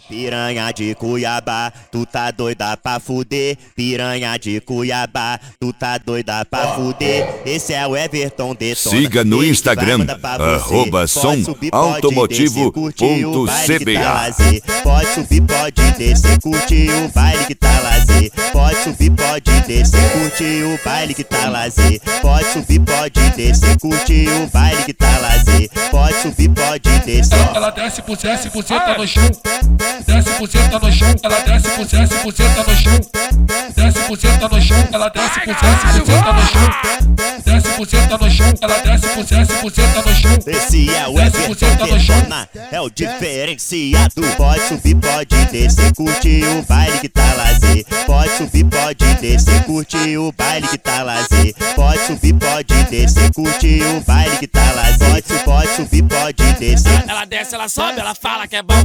Piranha de Cuiabá, tu tá doida pra fuder. Piranha de Cuiabá, tu tá doida pra fuder. Esse é o Everton Detona. Siga no Instagram, @somautomotivo.cba. Pode subir, pode descer, curtir o baile que tá lazer. Pode subir, pode descer, curtir o baile que tá lazer. Pode subir, pode descer, curtir o baile que tá lazer. Pode subir, pode descer. Ela desce por 10% no chão. 10% no chão. Ela desce por 10% no chão. 10% no chão. Ela desce por 10% no chão. 10% no chão. Ela desce por 10% no chão. Esse é o Everton Detona, é o diferenciado. Pode subir, pode descer, curtir o baile que tá lazer. Pode subir, pode descer, curtir o baile que tá lazer. Pode subir, pode descer, curtir o baile que tá lazer. Pode subir, pode descer. Ela desce, ela sobe, ela fala que é bom.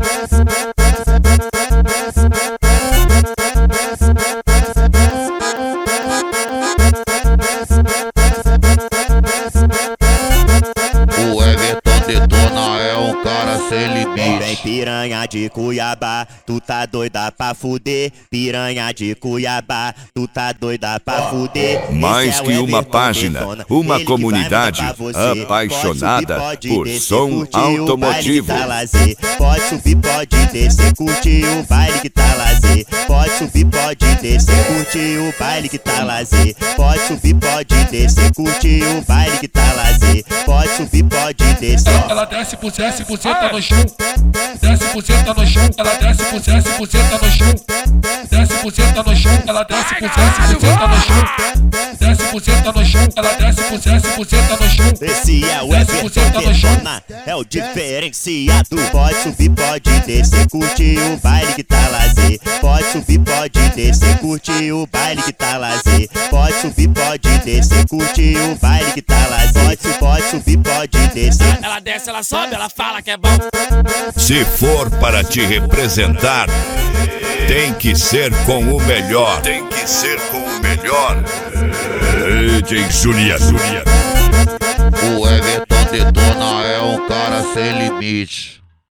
O Everton Detona é um cara sem Vem limite. piranha de Cuiabá, tu tá doida pra fuder. Piranha de Cuiabá, tu tá doida pra fuder. Mais que uma página, uma comunidade apaixonada por som automotivo. Pode subir, pode descer, curtir o baile que tá lazer. Pode subir, pode descer, curtir o baile que tá lazer. Pode subir, pode descer, curtir o baile que tá lazer. Pode subir, pode descer. Ela desce por 10% no chão. 10% no chão. Ela desce por 10% no chão. 10% no chão. Ela desce por 10% no chão. 10% no chão. Ela desce por 10% no chão. Esse é o Everton Detona, é o diferenciado. Pode subir, pode descer, curtir o baile que tá lazer. Pode subir, pode descer, curtir o baile que tá lazer. Pode subir, pode descer, curtir o baile que tá lazer. Pode subir, pode descer. Ela desce, ela sobe, ela fala que é bom. Se for para te representar, tem que ser com o melhor. Tem que ser com o melhor. DJ Juliano. O Everton Detona é um cara sem limite.